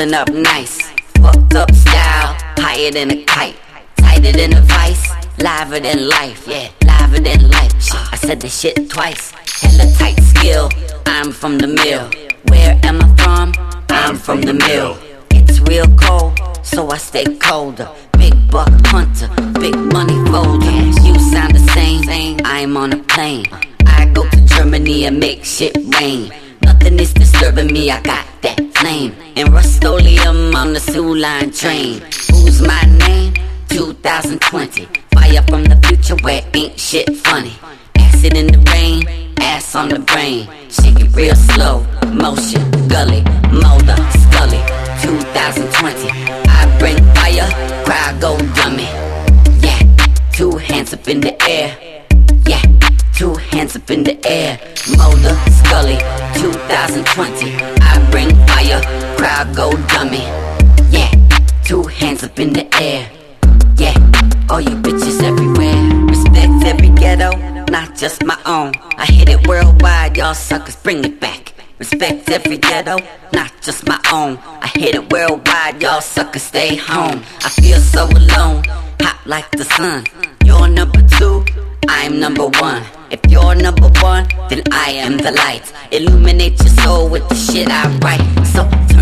pulling up nice. Fucked up style, higher than a kite, tighter than a vice, liver than life, yeah, liver than life. I said the shit twice, hella tight skill. I'm from the mill. Where am I from? I'm from the mill. It's real cold, so I stay colder. Big buck hunter, big money folder. You sound the same, I'm on a plane. I go to Germany and make shit rain. Nothing is disturbing me, I got that flame. And Rust-Oleum on the Sioux Line train. Who's my name? 2020. Fire from the future where ain't shit funny. Acid in the rain, ass on the brain. Shake it real slow, motion, gully, molder, scully. 2020, I bring fire, crowd go dummy. Yeah, 2 hands up in the air. Yeah, 2 hands up in the air. Molder, Scully, 2020. I bring fire, crowd go dummy. Yeah, 2 hands up in the air. Yeah, all you bitches everywhere. Respect every ghetto, not just my own. I hit it worldwide, y'all suckers bring it back. Respect every ghetto, not just my own. I hit it worldwide, y'all suckers stay home. I feel so alone, hot like the sun. You're number 2, I'm number 1. If you're number 1, then I am the light. Illuminate your soul with the shit I write. So turn